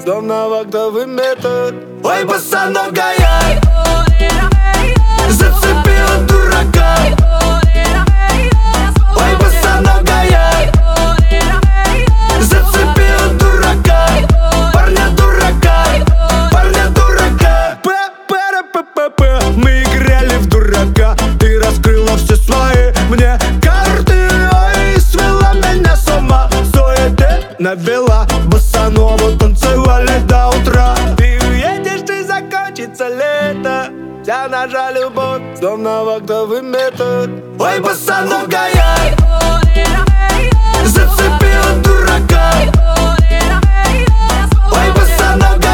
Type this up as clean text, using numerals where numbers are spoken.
словно в актовый метод. Ой, босоногая, зацепила дурака. Ой, босоногая, зацепила дурака. Парня дурака, парня дурака. П-п-п-п-п. Мы играли в дурака. Ты раскрыла все свои мне карты. Ой, свела меня с ума. Суете навела, босанову танцевали до утра. Ты уедешь и закончится лето. Вся наша любовь, словно в актовый метод. Ой, босоногая, зацепила дурака. Ой, босоногая.